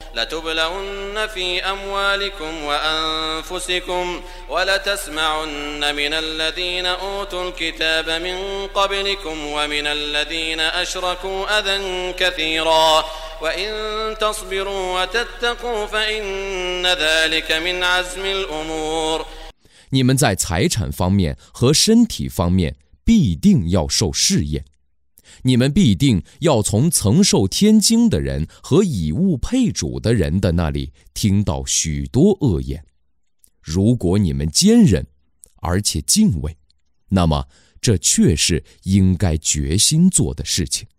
لتبلون في أموالكم وأنفسكم ولتسمعن من الذين أوتوا الكتاب من قبلكم ومن الذين أشركوا أذى كثيرا وإن تصبروا وتتقوا فإن ذلك من عزم الأمور。 你们在财产方面和身体方面必定要受试验，你们必定要从曾受天经的人和以物配主的人的那里听到许多恶言。如果你们坚忍而且敬畏，那么这确是应该决心做的事情。